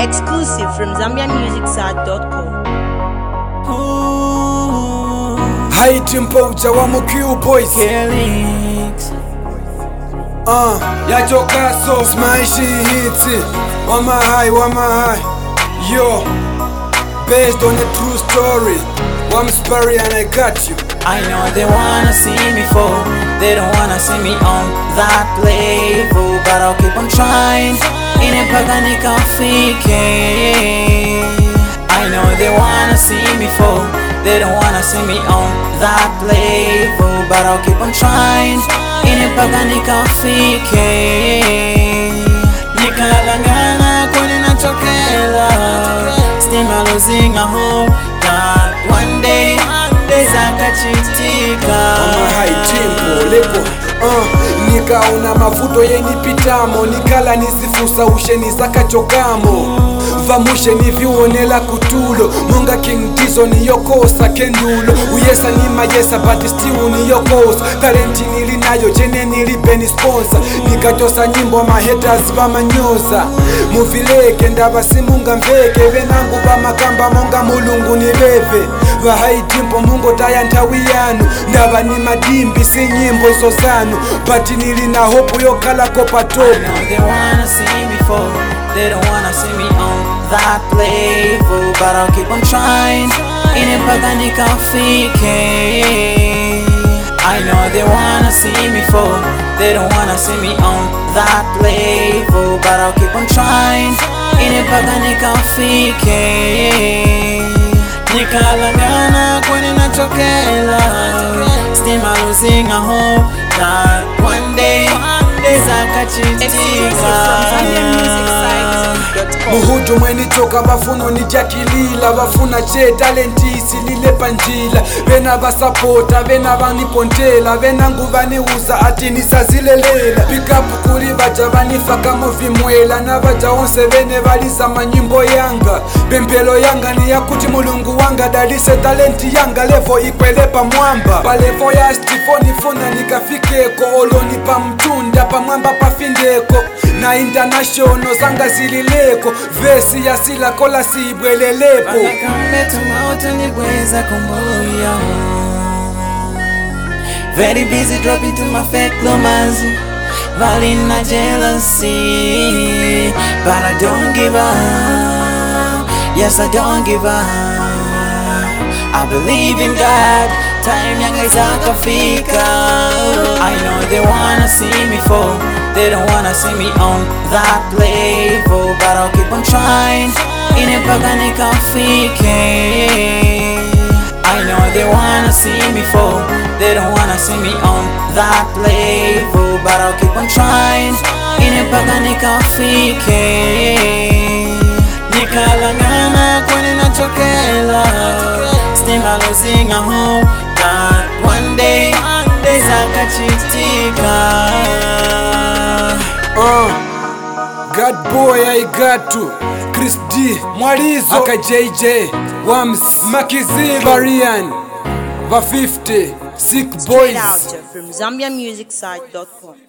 Exclusive from ZambianMusicSite.com. High tempo wa Q boys Felix yachoka so smashing hits wama high yo based on a true story I'm Sperry and I got you. I know they wanna see me fall, they don't wanna see me on that level, but I'll keep on trying. Mpaka nikafike. I know they wanna see me fall, they don't wanna see me on that level, but I'll keep on trying. Mpaka nikafike. Nikalangana kwenye natokela, still I'm losing a hope that one day zakachitika. High tempo lepo nikaona mavuto yenipitamo, nikala nisifusa usheni zakachokamo, vamushe niviwonela kutulo, monga King Dizo niyokosa kendulo, uyesa ni mayesa but still niyokosa, talenti nilinayo jene nilipeni sponsor, nikatosa nyimbo mahaters vamanyoza, muvileke ndavasimunga mveke, venangu vamakamba monga mulungu niveve, va high tempo mungo taya nthawi yanu, ndava ni madimbi si nyimbo izo zanu, but nilina hope yokala kopa top. I know they wanna see me fall, they don't wanna see me on that level, but I'll keep on trying. Mpaka nikafike. I know they wanna see me fall, they don't wanna see me on that level, but I'll keep on trying. Mpaka nikafike. Nikalangana kwenye natokela, still I'm losing a hope that one day zakachitika. Muhudu mwenitoka bafuno nijakilila, bafuna che talenti isilile panjila, vena basapota vena vanipontela, vena nguvaniuza ati nisazilelela, pikapu kuli baja vanifaka movimwela, na baja onse vene valisa manyimbo yanga, bempelo yanga ni yakuti mulungu wanga dalise talenti yanga levo ikwelepa mwamba, palevo ya stifoni funa nikafikeko, oloni pa mtunda pa mwamba pafindeko, na international zanga zilileko, vesi ya sila kola siibwelelepo. Wanakambe tumauta nibweza kumbuya, very busy dropping to my fake romance, valina jealousy, but I don't give up. Yes, I don't give up. I believe in God, time yanga izakafika. I know they wanna see me fall, they don't wanna see me on that level, but I'll keep on trying. Mpaka nikafike. I know they wanna see me fall, they don't wanna see me on that level, but I'll keep on trying. Mpaka nikafike. Nikalangana kwenye natokela, still I'm losing a hope that one day zakachitika. God boy I got to Chris D Mwalizo aka JJ Wams Makizil Varian Va 50 Sick Straight Boys out from ZambianMusicSite.com.